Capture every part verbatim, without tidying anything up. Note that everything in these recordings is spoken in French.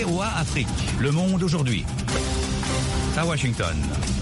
O A Afrique, Le Monde aujourd'hui. À Washington.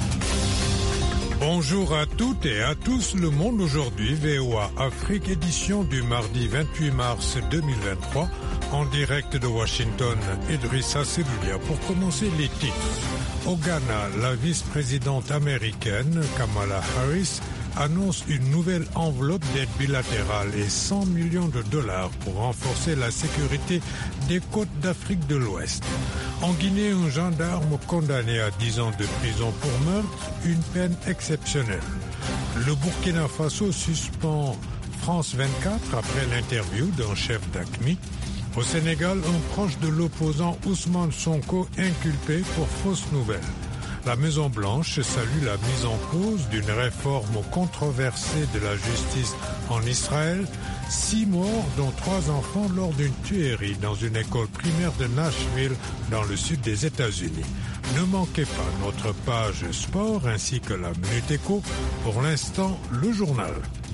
Bonjour à toutes et à tous, Le Monde aujourd'hui, V O A Afrique, édition du mardi vingt-huit mars deux mille vingt-trois, en direct de Washington. Idrissa Seloulia. Pour commencer, les titres. Au Ghana, la vice-présidente américaine, Kamala Harris, annonce une nouvelle enveloppe d'aide bilatérale et cent millions de dollars pour renforcer la sécurité des côtes d'Afrique de l'Ouest. En Guinée, un gendarme condamné à dix ans de prison pour meurtre, une peine exceptionnelle. Le Burkina Faso suspend France vingt-quatre après l'interview d'un chef d'A Q M I. Au Sénégal, un proche de l'opposant Ousmane Sonko inculpé pour fausses nouvelles. La Maison-Blanche salue la mise en cause d'une réforme controversée de la justice en Israël. Six morts, dont trois enfants, lors d'une tuerie dans une école primaire de Nashville, dans le sud des États-Unis. Ne manquez pas notre page sport ainsi que la Minute Éco. Pour l'instant, le journal.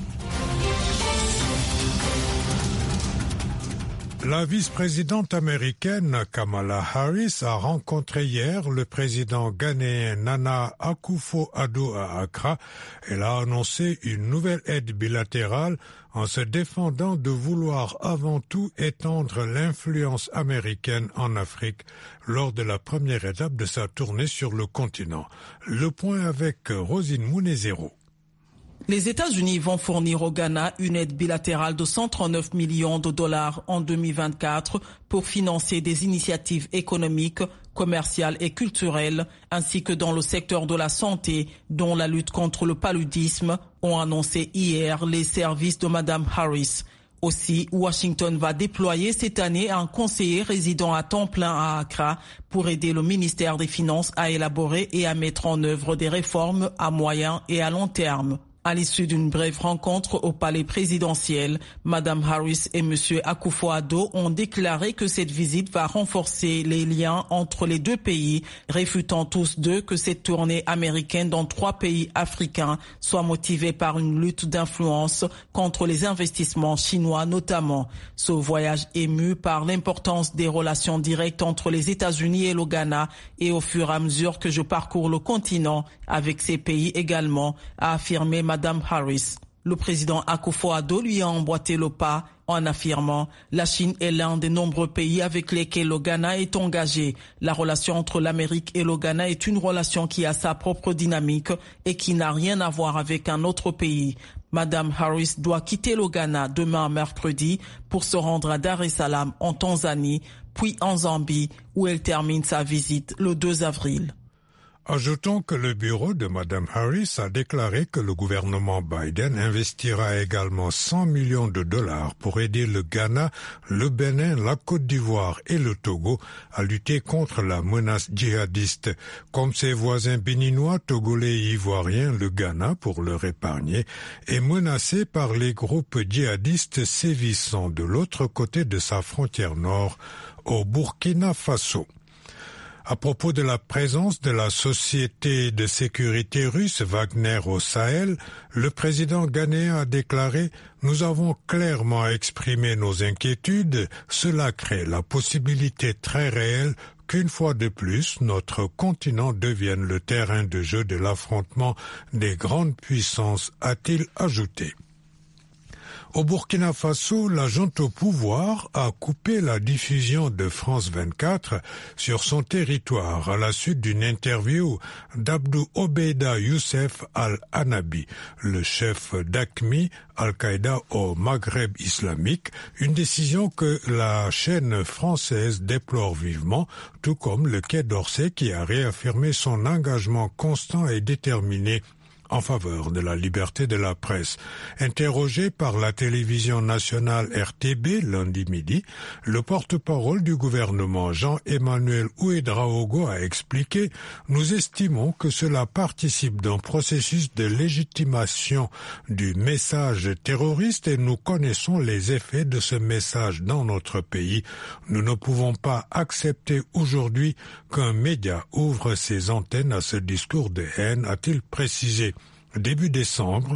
La vice-présidente américaine Kamala Harris a rencontré hier le président ghanéen Nana Akufo-Addo à Accra. Elle a annoncé une nouvelle aide bilatérale en se défendant de vouloir avant tout étendre l'influence américaine en Afrique lors de la première étape de sa tournée sur le continent. Le point avec Rosine Mounezero. Les États-Unis vont fournir au Ghana une aide bilatérale de cent trente-neuf millions de dollars en deux mille vingt-quatre pour financer des initiatives économiques, commerciales et culturelles, ainsi que dans le secteur de la santé, dont la lutte contre le paludisme, ont annoncé hier les services de Madame Harris. Aussi, Washington va déployer cette année un conseiller résident à temps plein à Accra pour aider le ministère des Finances à élaborer et à mettre en œuvre des réformes à moyen et à long terme. À l'issue d'une brève rencontre au palais présidentiel, Madame Harris et Monsieur Akufo-Addo ont déclaré que cette visite va renforcer les liens entre les deux pays, réfutant tous deux que cette tournée américaine dans trois pays africains soit motivée par une lutte d'influence contre les investissements chinois notamment. Ce voyage ému par l'importance des relations directes entre les États-Unis et le Ghana et au fur et à mesure que je parcours le continent avec ces pays également, a affirmé Madame Harris. Le président Akufo-Addo lui a emboîté le pas en affirmant « La Chine est l'un des nombreux pays avec lesquels le Ghana est engagé. La relation entre l'Amérique et le Ghana est une relation qui a sa propre dynamique et qui n'a rien à voir avec un autre pays. » Madame Harris doit quitter le Ghana demain mercredi pour se rendre à Dar es Salaam en Tanzanie, puis en Zambie où elle termine sa visite le deux avril. Ajoutons que le bureau de Madame Harris a déclaré que le gouvernement Biden investira également cent millions de dollars pour aider le Ghana, le Bénin, la Côte d'Ivoire et le Togo à lutter contre la menace djihadiste. Comme ses voisins béninois, togolais et ivoiriens, le Ghana, pour leur épargner, est menacé par les groupes djihadistes sévissant de l'autre côté de sa frontière nord, au Burkina Faso. À propos de la présence de la société de sécurité russe Wagner au Sahel, le président ghanéen a déclaré « Nous avons clairement exprimé nos inquiétudes. Cela crée la possibilité très réelle qu'une fois de plus, notre continent devienne le terrain de jeu de l'affrontement des grandes puissances », a-t-il ajouté. Au Burkina Faso, la junte au pouvoir a coupé la diffusion de France vingt-quatre sur son territoire à la suite d'une interview d'Abdou Obeida Youssef Al-Hanabi, le chef d'A Q M I, Al-Qaïda au Maghreb islamique, une décision que la chaîne française déplore vivement, tout comme le Quai d'Orsay qui a réaffirmé son engagement constant et déterminé en faveur de la liberté de la presse. Interrogé par la télévision nationale R T B lundi midi, le porte-parole du gouvernement Jean-Emmanuel Ouédraogo a expliqué « Nous estimons que cela participe d'un processus de légitimation du message terroriste et nous connaissons les effets de ce message dans notre pays. Nous ne pouvons pas accepter aujourd'hui qu'un média ouvre ses antennes à ce discours de haine », a-t-il précisé. Début décembre,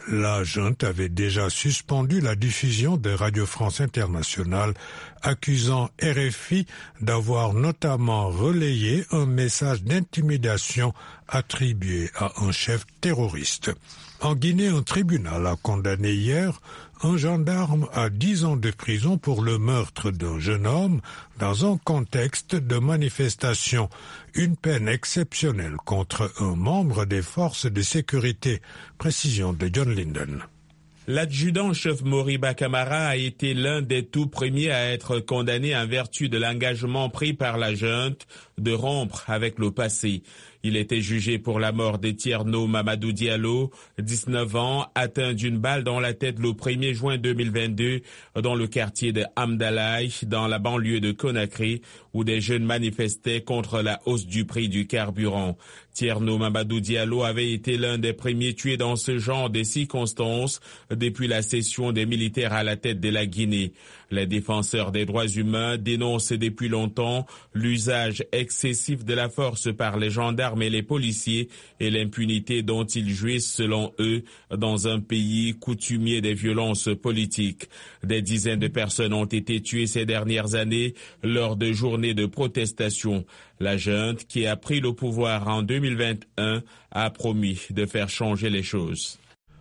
La junte avait déjà suspendu la diffusion de Radio France Internationale, accusant R F I d'avoir notamment relayé un message d'intimidation attribué à un chef terroriste. En Guinée, un tribunal a condamné hier un gendarme à dix ans de prison pour le meurtre d'un jeune homme dans un contexte de manifestation, une peine exceptionnelle contre un membre des forces de sécurité. Précision de John Linden. L'adjudant-chef Moriba Camara a été l'un des tout premiers à être condamné en vertu de l'engagement pris par la junte de rompre avec le passé. Il était jugé pour la mort de Tierno Mamadou Diallo, dix-neuf ans, atteint d'une balle dans la tête le premier juin deux mille vingt-deux dans le quartier de Amdalaï, dans la banlieue de Conakry, où des jeunes manifestaient contre la hausse du prix du carburant. Tierno Mamadou Diallo avait été l'un des premiers tués dans ce genre de circonstances depuis la cession des militaires à la tête de la Guinée. Les défenseurs des droits humains dénoncent depuis longtemps l'usage excessif de la force par les gendarmes et les policiers et l'impunité dont ils jouissent selon eux dans un pays coutumier des violences politiques. Des dizaines de personnes ont été tuées ces dernières années lors de journées de protestation. La junte, qui a pris le pouvoir en deux mille vingt et un, a promis de faire changer les choses.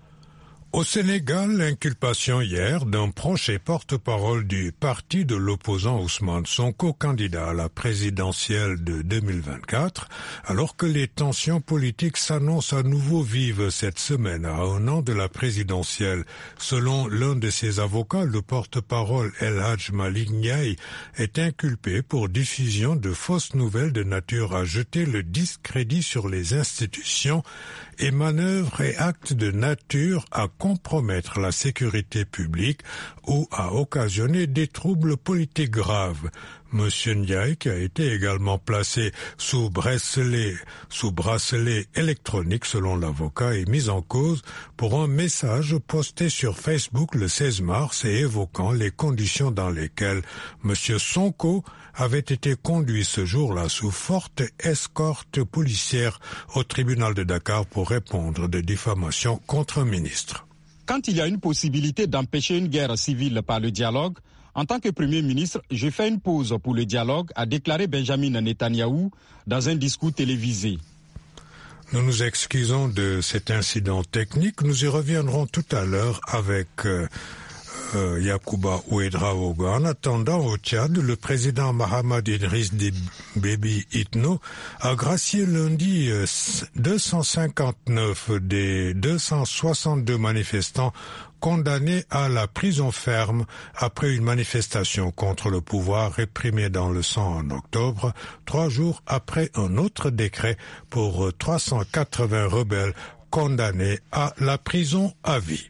Au Sénégal, l'inculpation hier d'un proche et porte-parole du parti de l'opposant Ousmane Sonko, candidat à la présidentielle de deux mille vingt-quatre, alors que les tensions politiques s'annoncent à nouveau vives cette semaine à un an de la présidentielle. Selon l'un de ses avocats, le porte-parole El Hadj Malick Ndiaye est inculpé pour diffusion de fausses nouvelles de nature à jeter le discrédit sur les institutions et manœuvres et actes de nature à compromettre la sécurité publique ou à occasionner des troubles politiques graves. Monsieur Ndiaye, qui a été également placé sous bracelet, sous bracelet électronique selon l'avocat, est mis en cause pour un message posté sur Facebook le seize mars et évoquant les conditions dans lesquelles Monsieur Sonko avait été conduit ce jour-là sous forte escorte policière au tribunal de Dakar pour répondre de diffamation contre un ministre. Quand il y a une possibilité d'empêcher une guerre civile par le dialogue, en tant que Premier ministre, je fais une pause pour le dialogue, a déclaré Benjamin Netanyahou dans un discours télévisé. Nous nous excusons de cet incident technique. Nous y reviendrons tout à l'heure avec euh, euh, Yacouba Ouedraogo. En attendant, au Tchad, le président Mahamad Idriss Déby Itno a gracié lundi euh, deux cent cinquante-neuf des deux cent soixante-deux manifestants condamné à la prison ferme après une manifestation contre le pouvoir réprimée dans le sang en octobre, trois jours après un autre décret pour trois cent quatre-vingts rebelles condamnés à la prison à vie.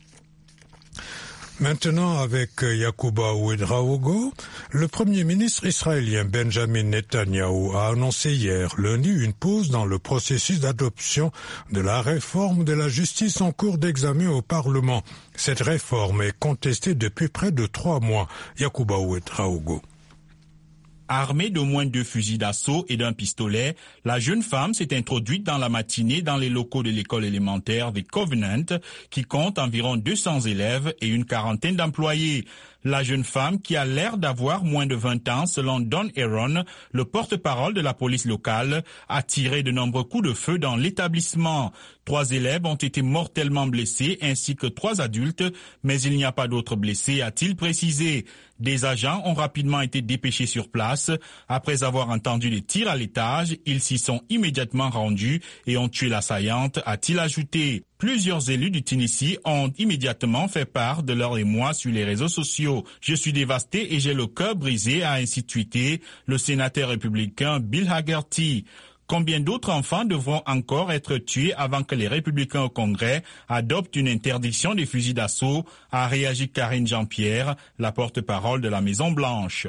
Maintenant, avec Yacouba Ouedraogo, le Premier ministre israélien Benjamin Netanyahou a annoncé hier lundi une pause dans le processus d'adoption de la réforme de la justice en cours d'examen au Parlement. Cette réforme est contestée depuis près de trois mois. Yacouba Ouedraogo. Armée d'au moins deux fusils d'assaut et d'un pistolet, la jeune femme s'est introduite dans la matinée dans les locaux de l'école élémentaire The Covenant, qui compte environ deux cents élèves et une quarantaine d'employés. La jeune femme, qui a l'air d'avoir moins de vingt ans, selon Don Aaron, le porte-parole de la police locale, a tiré de nombreux coups de feu dans l'établissement. Trois élèves ont été mortellement blessés ainsi que trois adultes, mais il n'y a pas d'autres blessés, a-t-il précisé. Des agents ont rapidement été dépêchés sur place. Après avoir entendu des tirs à l'étage, ils s'y sont immédiatement rendus et ont tué l'assaillante, a-t-il ajouté. Plusieurs élus du Tennessee ont immédiatement fait part de leur émoi sur les réseaux sociaux. Je suis dévasté et j'ai le cœur brisé, a ainsi tweeté le sénateur républicain Bill Hagerty. Combien d'autres enfants devront encore être tués avant que les républicains au Congrès adoptent une interdiction des fusils d'assaut, a réagi Karine Jean-Pierre, la porte-parole de la Maison-Blanche.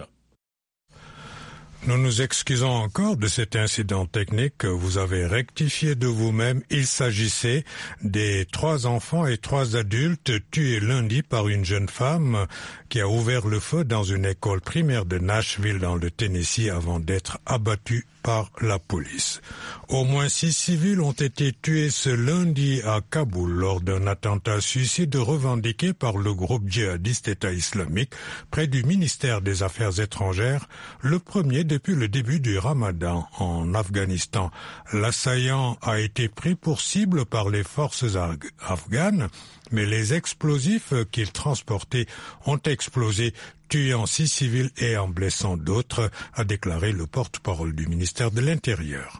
Nous nous excusons encore de cet incident technique que vous avez rectifié de vous-même. Il s'agissait des trois enfants et trois adultes tués lundi par une jeune femme qui a ouvert le feu dans une école primaire de Nashville dans le Tennessee avant d'être abattue par par la police. Au moins six civils ont été tués ce lundi à Kaboul lors d'un attentat suicide revendiqué par le groupe djihadiste État islamique près du ministère des Affaires étrangères, le premier depuis le début du Ramadan en Afghanistan. L'assaillant a été pris pour cible par les forces afghanes, mais les explosifs qu'il transportait ont explosé, tuant six civils et en blessant d'autres, a déclaré le porte-parole du ministère de l'Intérieur.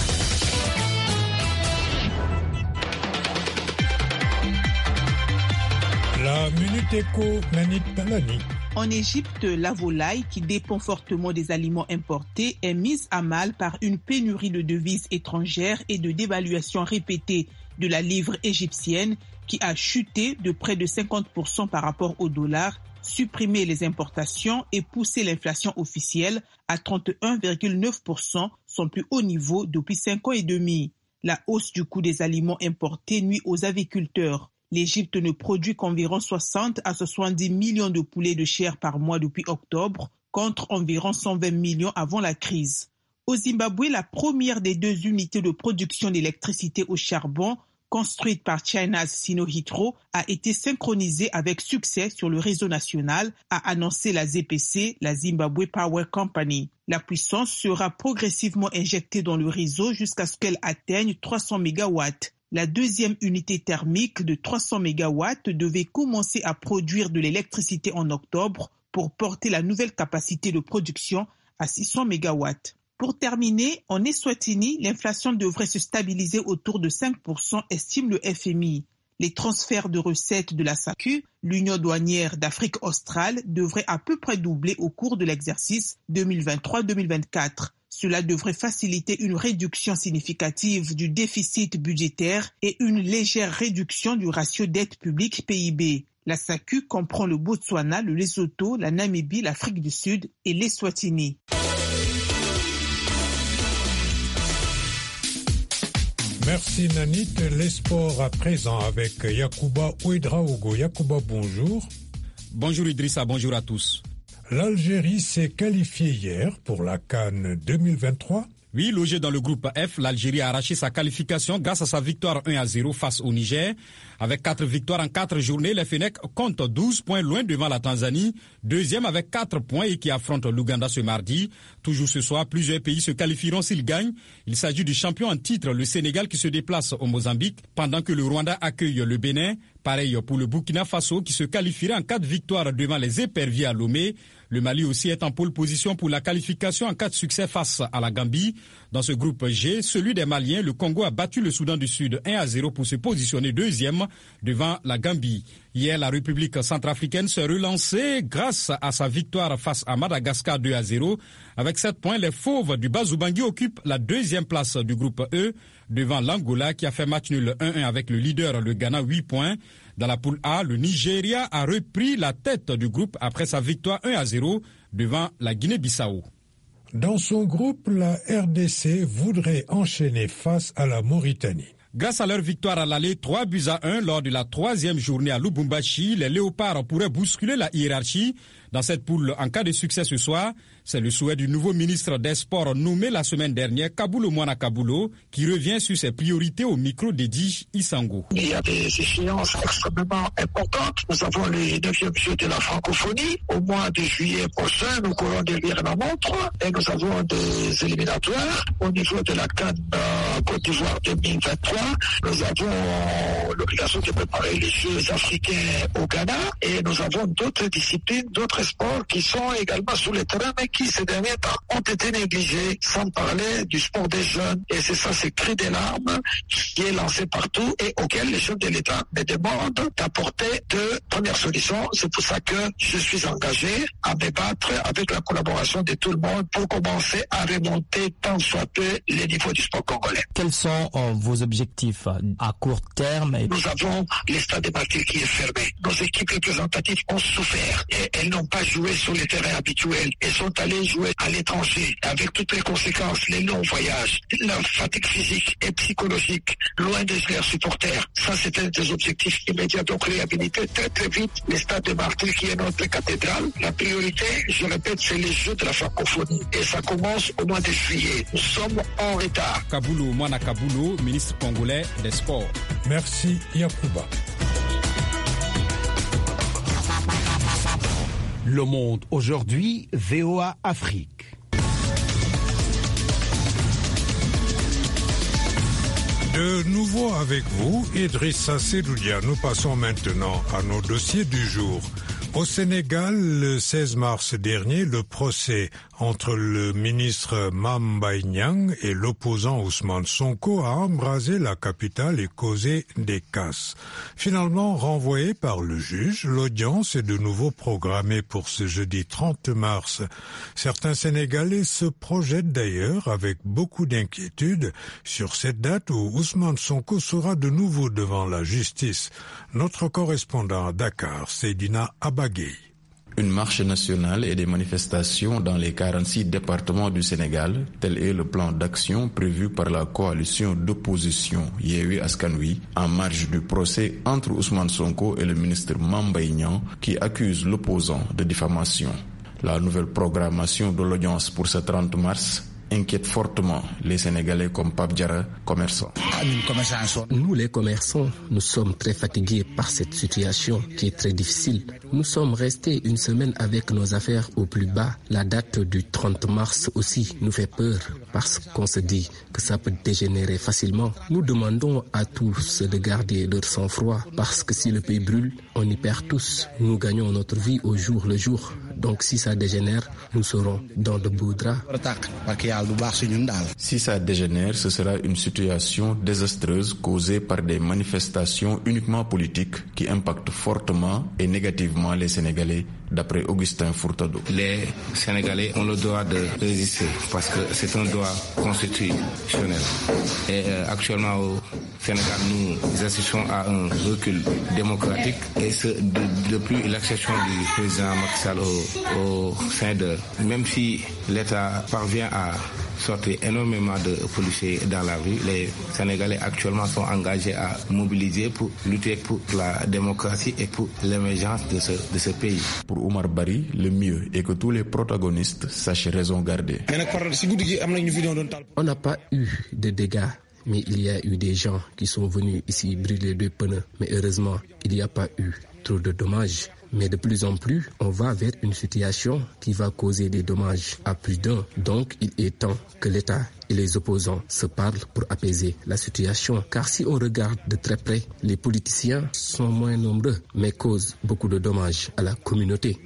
La Minute Éco, Nanit Talani. En Égypte, la volaille, qui dépend fortement des aliments importés, est mise à mal par une pénurie de devises étrangères et de dévaluation répétée de la livre égyptienne, qui a chuté de près de cinquante pour cent par rapport au dollar, supprimé les importations et poussé l'inflation officielle à trente et un virgule neuf pour cent, son plus haut niveau depuis cinq ans et demi. La hausse du coût des aliments importés nuit aux agriculteurs. L'Égypte ne produit qu'environ soixante à soixante-dix millions de poulets de chair par mois depuis octobre, contre environ cent vingt millions avant la crise. Au Zimbabwe, la première des deux unités de production d'électricité au charbon, construite par China's Sinohydro, a été synchronisée avec succès sur le réseau national, a annoncé la Z P C, la Zimbabwe Power Company. La puissance sera progressivement injectée dans le réseau jusqu'à ce qu'elle atteigne trois cents mégawatts. La deuxième unité thermique de trois cents mégawatts devait commencer à produire de l'électricité en octobre pour porter la nouvelle capacité de production à six cents mégawatts. Pour terminer, en Eswatini, l'inflation devrait se stabiliser autour de cinq pour cent, estime le F M I. Les transferts de recettes de la S A C U, l'Union douanière d'Afrique australe, devraient à peu près doubler au cours de l'exercice deux mille vingt-trois deux mille vingt-quatre. Cela devrait faciliter une réduction significative du déficit budgétaire et une légère réduction du ratio dette publique P I B. La S A C U comprend le Botswana, le Lesotho, la Namibie, l'Afrique du Sud et l'Eswatini. Merci Nanit. Les sports à présent avec Yacouba Ouedraogo. Yacouba, bonjour. Bonjour Idrissa, bonjour à tous. L'Algérie s'est qualifiée hier pour la CAN deux mille vingt-trois. Oui, logé dans le groupe F, l'Algérie a arraché sa qualification grâce à sa victoire un à zéro face au Niger. Avec quatre victoires en quatre journées, les Fennecs comptent douze points loin devant la Tanzanie, deuxième avec quatre points et qui affronte l'Ouganda ce mardi. Toujours ce soir, plusieurs pays se qualifieront s'ils gagnent. Il s'agit du champion en titre, le Sénégal, qui se déplace au Mozambique, pendant que le Rwanda accueille le Bénin. Pareil pour le Burkina Faso qui se qualifierait en cas de victoire devant les éperviers à Lomé. Le Mali aussi est en pole position pour la qualification en cas de succès face à la Gambie. Dans ce groupe G, celui des Maliens, le Congo a battu le Soudan du Sud un à zéro pour se positionner deuxième devant la Gambie. Hier, la République centrafricaine s'est relancée grâce à sa victoire face à Madagascar deux à zéro. Avec sept points, les Fauves du Bazoubangi occupent la deuxième place du groupe E devant l'Angola qui a fait match nul un un avec le leader, le Ghana, huit points. Dans la poule A, le Nigeria a repris la tête du groupe après sa victoire un à zéro devant la Guinée-Bissau. Dans son groupe, la R D C voudrait enchaîner face à la Mauritanie. Grâce à leur victoire à l'aller trois buts à un lors de la troisième journée à Lubumbashi, les Léopards pourraient bousculer la hiérarchie. Dans cette poule, en cas de succès ce soir, c'est le souhait du nouveau ministre des Sports nommé la semaine dernière, Kaboulo Mwana Kaboulo, qui revient sur ses priorités au micro d'Edi Isango. Il y a des échéances extrêmement importantes. Nous avons le neuvième jeu de la francophonie. Au mois de juillet prochain, nous courons derrière la montre et nous avons des éliminatoires. Au niveau de la CAN euh, Côte d'Ivoire deux mille vingt-trois, nous avons l'obligation de préparer les Jeux africains au Ghana et nous avons d'autres disciplines, d'autres sports qui sont également sur le terrain mais qui ces derniers temps ont été négligés, sans parler du sport des jeunes. Et c'est ça, ce cri des larmes qui est lancé partout et auquel les chefs de l'État me demandent d'apporter de premières solutions. C'est pour ça que je suis engagé à débattre avec la collaboration de tout le monde pour commencer à remonter tant soit peu les niveaux du sport congolais. Quels sont euh, vos objectifs objectifs à court terme. Nous avons le stade des martyrs qui est fermé. Nos équipes représentatives ont souffert et elles n'ont pas joué sur les terrains habituels. Elles sont allées jouer à l'étranger avec toutes les conséquences, les longs voyages, la fatigue physique et psychologique, loin des leurs supporters. Ça, c'est un des objectifs immédiats. Donc, réhabiliter très très vite le stade des martyrs qui est notre cathédrale. La priorité, je répète, c'est les Jeux de la francophonie. Et ça commence au mois de juillet. Nous sommes en retard. Kaboulou Mwana Kaboulou, ministre congolais des Sports. Merci Yacouba. Le Monde aujourd'hui, V O A Afrique. De nouveau avec vous, Idrissa Sedoudia. Nous passons maintenant à nos dossiers du jour. Au Sénégal, le seize mars dernier, le procès entre le ministre Mame Mbaye Niang et l'opposant Ousmane Sonko a embrasé la capitale et causé des casses. Finalement renvoyé par le juge, l'audience est de nouveau programmée pour ce jeudi trente mars. Certains Sénégalais se projettent d'ailleurs avec beaucoup d'inquiétude sur cette date où Ousmane Sonko sera de nouveau devant la justice. Notre correspondant à Dakar, Seydina Abagay. Une marche nationale et des manifestations dans les quarante-six départements du Sénégal, tel est le plan d'action prévu par la coalition d'opposition Yewwi Askan Wi en marge du procès entre Ousmane Sonko et le ministre Mame Mbaye Niang qui accuse l'opposant de diffamation. La nouvelle programmation de l'audience pour ce trente mars inquiète fortement les Sénégalais comme Pape Diarra, commerçants. Nous les commerçants, nous sommes très fatigués par cette situation qui est très difficile. Nous sommes restés une semaine avec nos affaires au plus bas. La date du trente mars aussi nous fait peur parce qu'on se dit que ça peut dégénérer facilement. Nous demandons à tous de garder leur sang-froid parce que si le pays brûle, on y perd tous. Nous gagnons notre vie au jour le jour. Donc si ça dégénère, nous serons dans de beaux draps. Si ça dégénère, ce sera une situation désastreuse causée par des manifestations uniquement politiques qui impactent fortement et négativement les Sénégalais, d'après Augustin Furtado. Les Sénégalais ont le droit de résister parce que c'est un droit constitutionnel. Et euh, actuellement au Sénégal, nous assistons à un recul démocratique et ce, de, depuis l'accession du président Macky Sall au, au sein de... Même si l'État parvient à sortir énormément de policiers dans la rue, les Sénégalais actuellement sont engagés à mobiliser pour lutter pour la démocratie et pour l'émergence de ce, de ce pays. Pour Omar Bari, le mieux est que tous les protagonistes sachent raison garder. On n'a pas eu de dégâts, mais il y a eu des gens qui sont venus ici brûler deux pneus. Mais heureusement, il n'y a pas eu trop de dommages. Mais de plus en plus, on va vers une situation qui va causer des dommages à plus d'un. Donc, il est temps que l'État et les opposants se parlent pour apaiser la situation. Car si on regarde de très près, les politiciens sont moins nombreux, mais causent beaucoup de dommages à la communauté.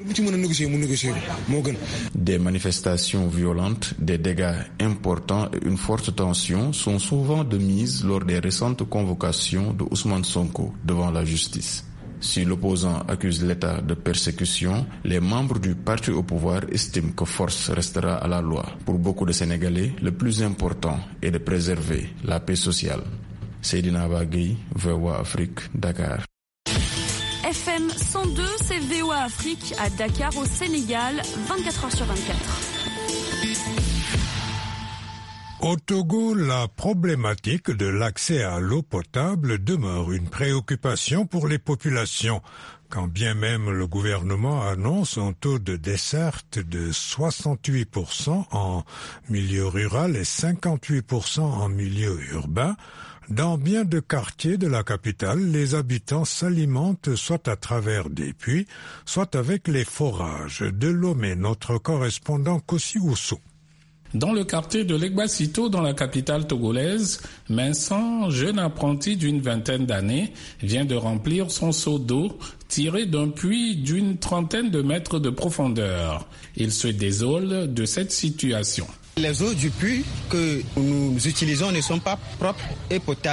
Des manifestations violentes, des dégâts importants et une forte tension sont souvent de mise lors des récentes convocations de Ousmane Sonko devant la justice. Si l'opposant accuse l'État de persécution, les membres du parti au pouvoir estiment que force restera à la loi. Pour beaucoup de Sénégalais, le plus important est de préserver la paix sociale. Seydina Abagay, V O A Afrique, Dakar. F M cent deux, c'est V O A Afrique à Dakar au Sénégal, vingt-quatre heures sur vingt-quatre. Au Togo, la problématique de l'accès à l'eau potable demeure une préoccupation pour les populations. Quand bien même le gouvernement annonce un taux de desserte de soixante-huit pour cent en milieu rural et cinquante-huit pour cent en milieu urbain, dans bien de quartiers de la capitale, les habitants s'alimentent soit à travers des puits, soit avec les forages. De Lomé, notre correspondant Kossi Oussou. Dans le quartier de Legbasito, dans la capitale togolaise, Vincent, jeune apprenti d'une vingtaine d'années, vient de remplir son seau d'eau tiré d'un puits d'une trentaine de mètres de profondeur. Il se désole de cette situation. Les eaux du puits que nous utilisons ne sont pas propres et potables.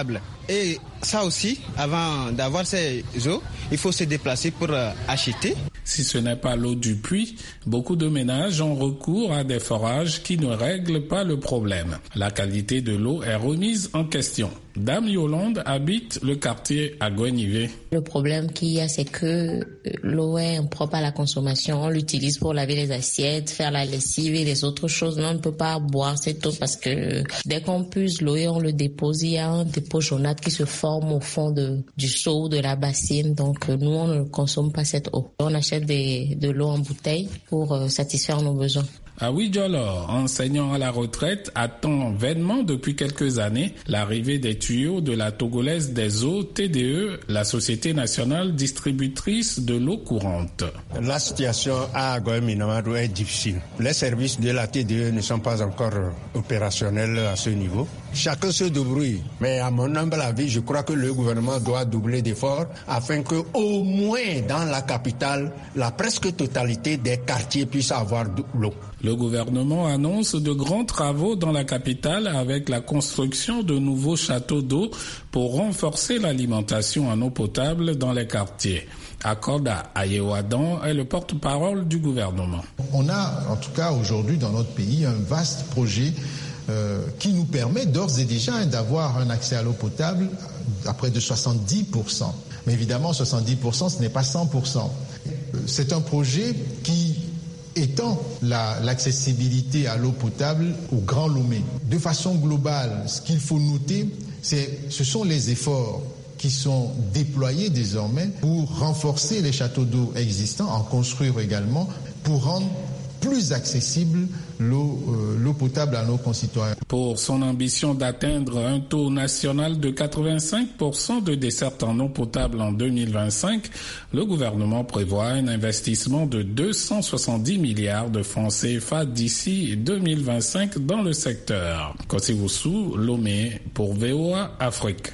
Et ça aussi, avant d'avoir ces eaux, il faut se déplacer pour acheter. Si ce n'est pas l'eau du puits, beaucoup de ménages ont recours à des forages qui ne règlent pas le problème. La qualité de l'eau est remise en question. Dame Yolande habite le quartier à Gouenivé. Le problème qu'il y a, c'est que l'eau est impropre à la consommation. On l'utilise pour laver les assiettes, faire la lessive et les autres choses. Mais on ne peut pas boire cette eau parce que dès qu'on puise l'eau et on le dépose, il y a un dépôt jaunâtre qui se forme au fond de, du seau, de la bassine. Donc nous, on ne consomme pas cette eau. On achète des, de l'eau en bouteille pour euh, satisfaire nos besoins. Awi Diolor, enseignant à la retraite, attend vainement depuis quelques années l'arrivée des tuyaux de la Togolaise des eaux T D E, la Société nationale distributrice de l'eau courante. La situation à Goemie-Namado est difficile. Les services de la T D E ne sont pas encore opérationnels à ce niveau. Chacun se débrouille, mais à mon humble avis, je crois que le gouvernement doit doubler d'efforts afin que, au moins dans la capitale, la presque totalité des quartiers puissent avoir de l'eau. Le gouvernement annonce de grands travaux dans la capitale avec la construction de nouveaux châteaux d'eau pour renforcer l'alimentation en eau potable dans les quartiers. Akoda Ayewadan est le porte-parole du gouvernement. On a en tout cas aujourd'hui dans notre pays un vaste projet euh, qui nous permet d'ores et déjà d'avoir un accès à l'eau potable à près de soixante-dix pour cent. Mais évidemment, soixante-dix pour cent, ce n'est pas cent pour cent. C'est un projet qui étend la, l'accessibilité à l'eau potable au Grand Lomé. De façon globale, ce qu'il faut noter, c'est, ce sont les efforts qui sont déployés désormais pour renforcer les châteaux d'eau existants, en construire également, pour rendre plus accessible l'eau, euh, l'eau potable à nos concitoyens. Pour son ambition d'atteindre un taux national de quatre-vingt-cinq pour cent de desserte en eau potable en deux mille vingt-cinq, le gouvernement prévoit un investissement de deux cent soixante-dix milliards de francs C F A d'ici deux mille vingt-cinq dans le secteur. Kosiwusu, Lomé, pour V O A Afrique.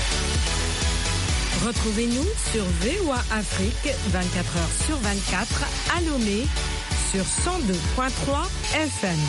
Retrouvez-nous sur V O A Afrique vingt-quatre heures sur vingt-quatre à Lomé sur cent deux virgule trois F M.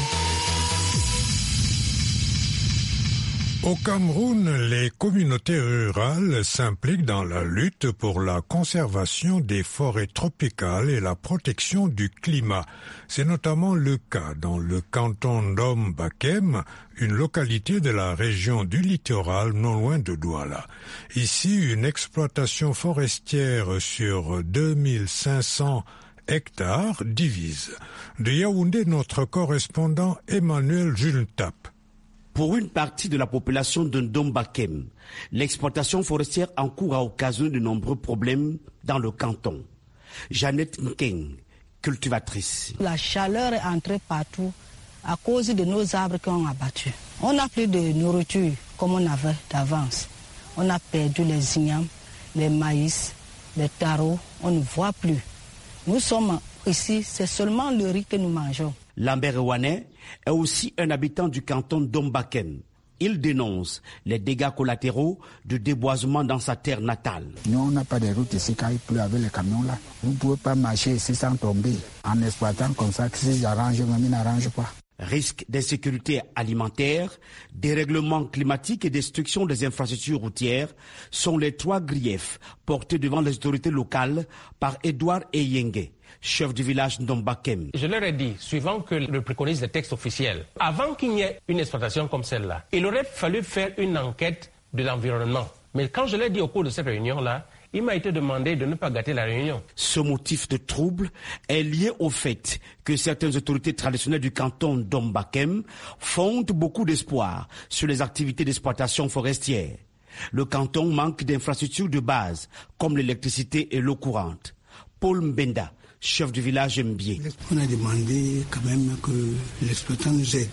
Au Cameroun, les communautés rurales s'impliquent dans la lutte pour la conservation des forêts tropicales et la protection du climat. C'est notamment le cas dans le canton d'Om-Bakem, une localité de la région du littoral non loin de Douala. Ici, une exploitation forestière sur deux mille cinq cents hectares divise. De Yaoundé, notre correspondant Emmanuel Jultap. Pour une partie de la population de Ndom-Bakem, l'exploitation forestière en cours a occasionné de nombreux problèmes dans le canton. Jeannette Nkeng, cultivatrice. La chaleur est entrée partout à cause de nos arbres qu'on a abattus. On n'a plus de nourriture comme on avait d'avance. On a perdu les ignames, les maïs, les tarots, on ne voit plus. Nous sommes ici, c'est seulement le riz que nous mangeons. Lambert Ewanet est aussi un habitant du canton d'Om-Bakem. Il dénonce les dégâts collatéraux de déboisement dans sa terre natale. Nous, on n'a pas de route ici quand il pleut avec les camions là. Vous ne pouvez pas marcher ici sans tomber. En exploitant comme ça, si j'arrange, même il n'arrange pas. Risque d'insécurité alimentaire, dérèglement climatique et destruction des infrastructures routières sont les trois griefs portés devant les autorités locales par Edouard Eyenge, chef du village d'Om-Bakem. Je leur ai dit, suivant que le préconise le texte officiel, avant qu'il n'y ait une exploitation comme celle-là, il aurait fallu faire une enquête de l'environnement. Mais quand je l'ai dit au cours de cette réunion-là, il m'a été demandé de ne pas gâter la réunion. Ce motif de trouble est lié au fait que certaines autorités traditionnelles du canton d'Om-Bakem fondent beaucoup d'espoir sur les activités d'exploitation forestière. Le canton manque d'infrastructures de base, comme l'électricité et l'eau courante. Paul Mbenda, chef du village Mbié. On a demandé quand même que l'exploitant nous aide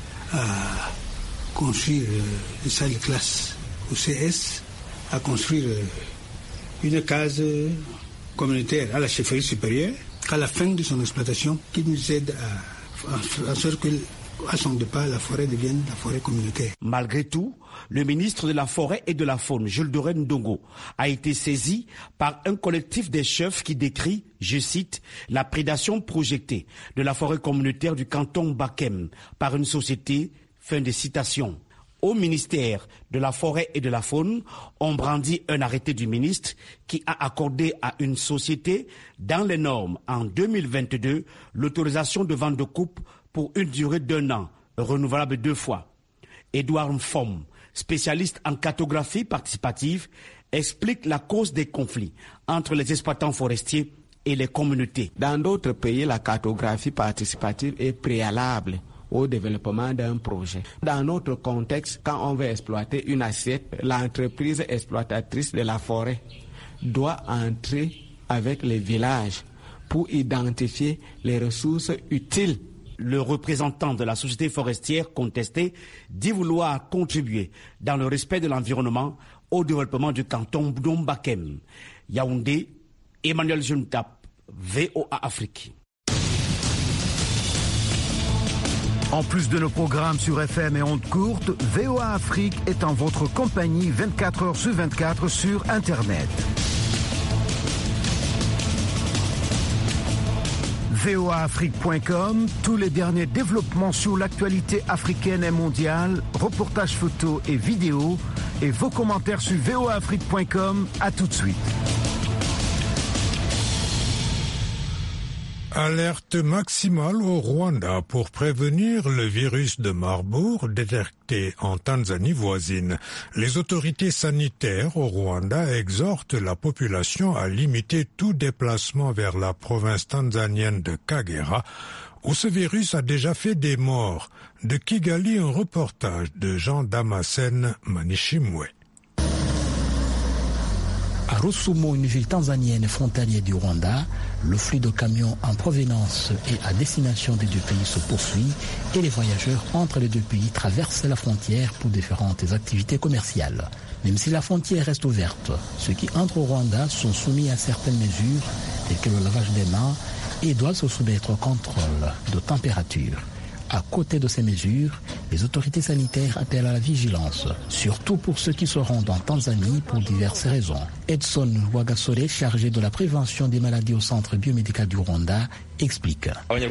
à construire une salle de classe au C S, à construire une case communautaire à la chefferie supérieure, qu'à la fin de son exploitation, qui nous aide à, à, à sorte que, à son départ, la forêt devienne la forêt communautaire. Malgré tout, le ministre de la Forêt et de la Faune, Jules Dorène Ndongo, a été saisi par un collectif des chefs qui décrit, je cite, la prédation projetée de la forêt communautaire du canton Bakem par une société, fin de citation. au ministère de la Forêt et de la Faune ont brandi un arrêté du ministre qui a accordé à une société, dans les normes en deux mille vingt-deux, l'autorisation de vente de coupe pour une durée d'un an, renouvelable deux fois. Édouard Mfom, spécialiste en cartographie participative, explique la cause des conflits entre les exploitants forestiers et les communautés. Dans d'autres pays, la cartographie participative est préalable au développement d'un projet. Dans notre contexte, quand on veut exploiter une assiette, l'entreprise exploitatrice de la forêt doit entrer avec les villages pour identifier les ressources utiles. Le représentant de la société forestière contestée dit vouloir contribuer dans le respect de l'environnement au développement du canton d'Ombakem. Yaoundé, Emmanuel Juntap, V O A Afrique. En plus de nos programmes sur F M et ondes courtes, V O A Afrique est en votre compagnie vingt-quatre heures sur vingt-quatre sur Internet. V O A Afrique point com, tous les derniers développements sur l'actualité africaine et mondiale, reportages photos et vidéos, et vos commentaires sur V O A Afrique point com. À tout de suite. Alerte maximale au Rwanda pour prévenir le virus de Marburg détecté en Tanzanie voisine. Les autorités sanitaires au Rwanda exhortent la population à limiter tout déplacement vers la province tanzanienne de Kagera, où ce virus a déjà fait des morts. De Kigali, un reportage de Jean Damascène Manishimwe. À Rusumo, une ville tanzanienne frontalière du Rwanda, le flux de camions en provenance et à destination des deux pays se poursuit et les voyageurs entre les deux pays traversent la frontière pour différentes activités commerciales. Même si la frontière reste ouverte, ceux qui entrent au Rwanda sont soumis à certaines mesures telles que le lavage des mains et doivent se soumettre au contrôle de température. À côté de ces mesures, les autorités sanitaires appellent à la vigilance, surtout pour ceux qui se rendent en Tanzanie pour diverses raisons. Edson Wagasore, chargé de la prévention des maladies au centre biomédical du Rwanda, explique.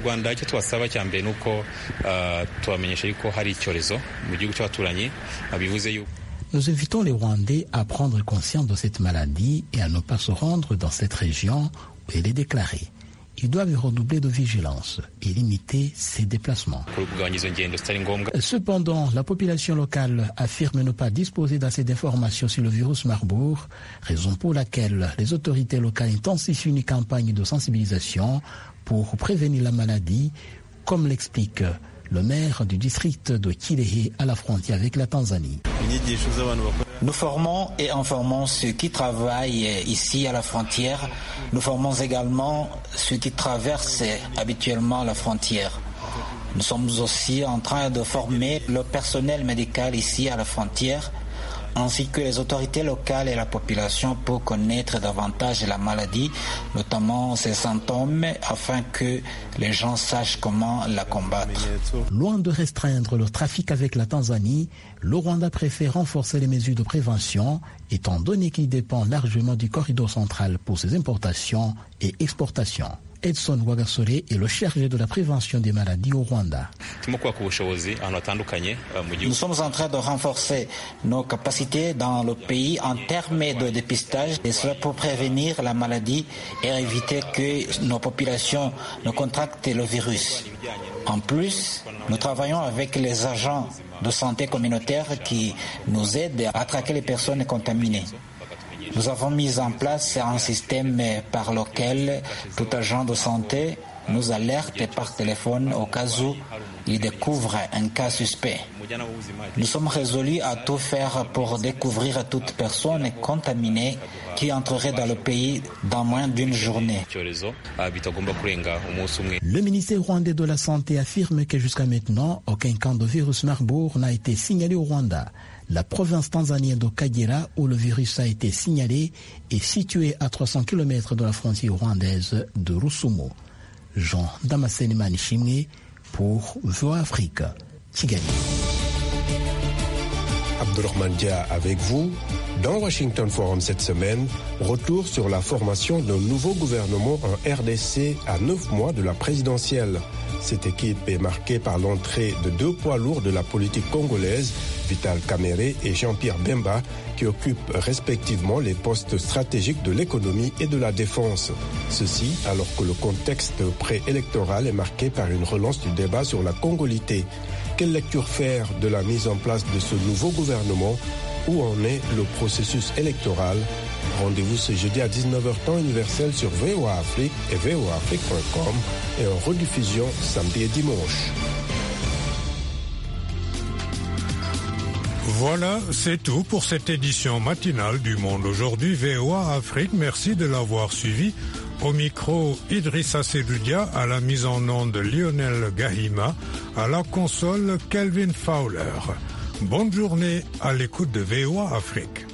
Nous invitons les Rwandais à prendre conscience de cette maladie et à ne pas se rendre dans cette région où elle est déclarée. Ils doivent redoubler de vigilance et limiter ces déplacements. Cependant, la population locale affirme ne pas disposer d'assez d'informations sur le virus Marburg, raison pour laquelle les autorités locales intensifient une campagne de sensibilisation pour prévenir la maladie, comme l'explique le maire du district de Kirehe à la frontière avec la Tanzanie. Nous formons et informons ceux qui travaillent ici à la frontière. Nous formons également ceux qui traversent habituellement la frontière. Nous sommes aussi en train de former le personnel médical ici à la frontière, ainsi que les autorités locales et la population pour connaître davantage la maladie, notamment ses symptômes, afin que les gens sachent comment la combattre. Loin de restreindre le trafic avec la Tanzanie, le Rwanda préfère renforcer les mesures de prévention, étant donné qu'il dépend largement du corridor central pour ses importations et exportations. Edson Wagasore est le chargé de la prévention des maladies au Rwanda. Nous sommes en train de renforcer nos capacités dans le pays en termes de dépistage, et cela pour prévenir la maladie et éviter que nos populations ne contractent le virus. En plus, nous travaillons avec les agents de santé communautaires qui nous aident à traquer les personnes contaminées. Nous avons mis en place un système par lequel tout agent de santé nous alerte par téléphone au cas où il découvre un cas suspect. Nous sommes résolus à tout faire pour découvrir toute personne contaminée qui entrerait dans le pays dans moins d'une journée. Le ministère rwandais de la Santé affirme que jusqu'à maintenant, aucun cas de virus Marburg n'a été signalé au Rwanda. La province tanzanienne de Kagera, où le virus a été signalé, est située à trois cents kilomètres de la frontière rwandaise de Rusumo. Jean Damascène Manishimwe pour V O A Afrique, Kigali. Abdourahmane Dia avec vous. Dans Washington Forum cette semaine, retour sur la formation d'un nouveau gouvernement en R D C à neuf mois de la présidentielle. Cette équipe est marquée par l'entrée de deux poids lourds de la politique congolaise, Vital Kamerhe et Jean-Pierre Bemba, qui occupent respectivement les postes stratégiques de l'économie et de la défense. Ceci alors que le contexte préélectoral est marqué par une relance du débat sur la congolité. Quelle lecture faire de la mise en place de ce nouveau gouvernement? Où en est le processus électoral? Rendez-vous ce jeudi à dix-neuf heures temps universel sur V O A Afrique et V O A Afrique point com et en rediffusion samedi et dimanche. Voilà, c'est tout pour cette édition matinale du Monde Aujourd'hui V O A Afrique. Merci de l'avoir suivi. Au micro, Idrissa Seloudia, à la mise en onde Lionel Gahima, à la console Kelvin Fowler. Bonne journée à l'écoute de V O A Afrique.